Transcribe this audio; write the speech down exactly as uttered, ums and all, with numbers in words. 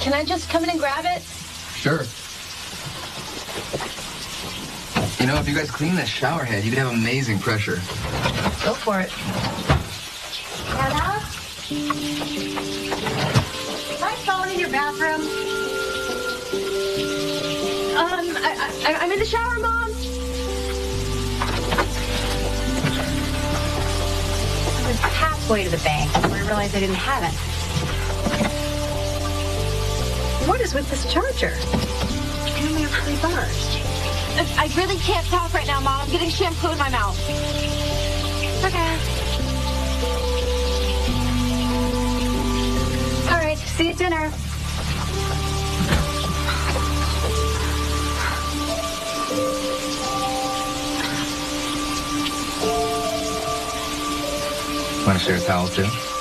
Can I just come in and grab it? Sure. You know, if you guys clean this shower head, you'd have amazing pressure. Go for it. Anna? Is my phone in your bathroom? Um, I, I, I'm in the shower, Mom. I was halfway to the bank before I realized I didn't have it. What is with this charger? I only have three bars. I really can't talk right now, Mom. I'm getting shampoo in my mouth. Okay. All right, see you at dinner. Want to share a towel, too?